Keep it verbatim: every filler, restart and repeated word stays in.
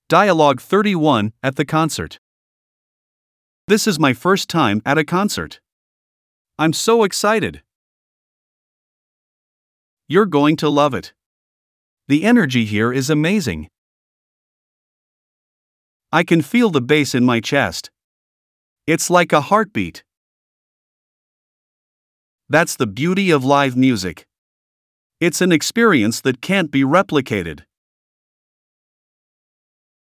Dialogue thirty-one, at the concert. This is my first time at a concert. I'm so excited. You're going to love it. The energy here is amazing. I can feel the bass in my chest. It's like a heartbeat. That's the beauty of live music. It's an experience that can't be replicated.